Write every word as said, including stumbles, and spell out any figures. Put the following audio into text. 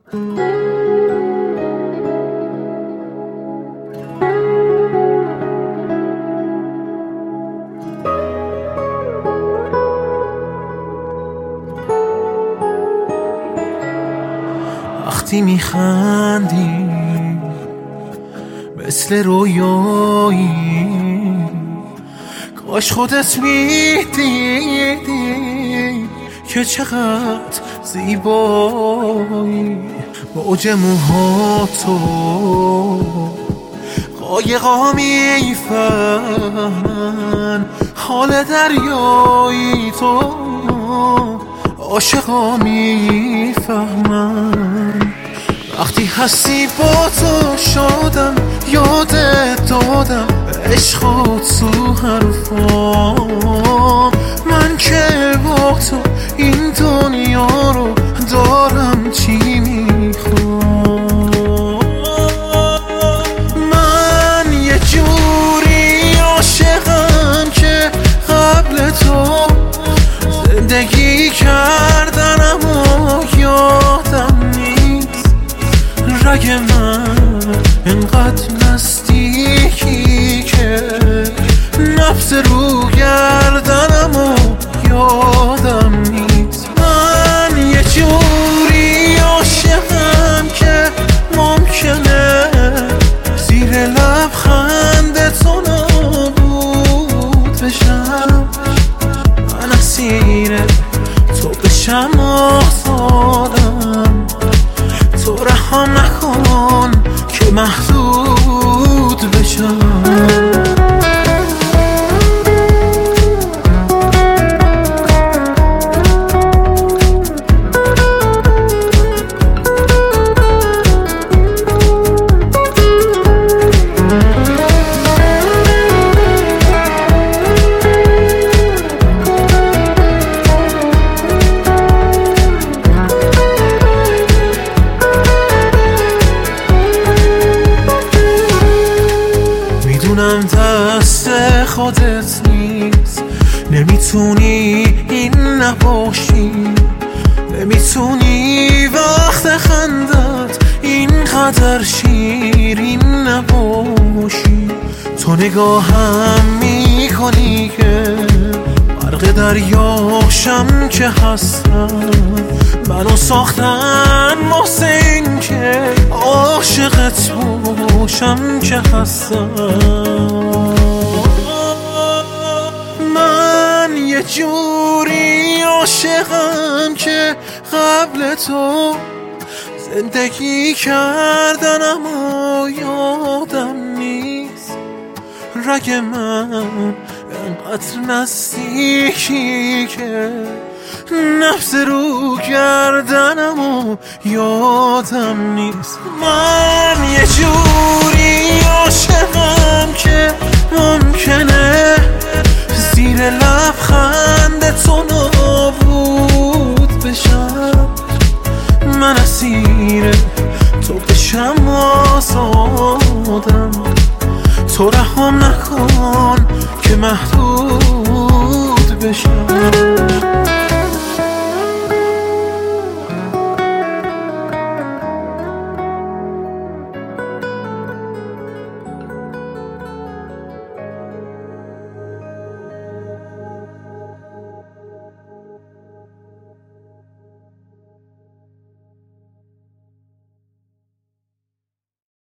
وقتی میخندی مثل رویایی، کاش خودت میدیدی که چقدر زیبایی. موج موهاتو قایقا میفهمن، حال دریایی تو عاشقا میفهمن. وقتی هستی با تو شادم، یادت دادم عشقات تو حرفام. من که با تو این دنیا رو دارم چی میخوام. من یه جوری عاشقم که قبل تو زندگی کردن اما یادم نیست. رگ من انقدر نزدیکی که نفس رو گردنم و یادم نیست. من یه جوری عاشقم که ممکنه زیر لبخند تو نابود بشم. من اسیر تو بشم آزادم، تو رحم نکن که محدود بشم. میدونم دست خودت نیست، نمیتونی این نباشی، نمیتونی وقت خندت اینقدر شیرین نباشی. تو نگاهم میکنی که غرق دریاشم که هستم. منو ساختن واسه این که عاشقت باشم که هستم. من یه جوری عاشقم که قبل تو زندگی کردن اما یادم نیست. رگ من انقدر نزدیکی که نفس رو گردنم و یادم نیست. من یه جوری عاشقم که ممکنه زیر لبخند تو نابود بشم. من اسیر تو بشم آزادم، تو رحم نکن که محدود بشم.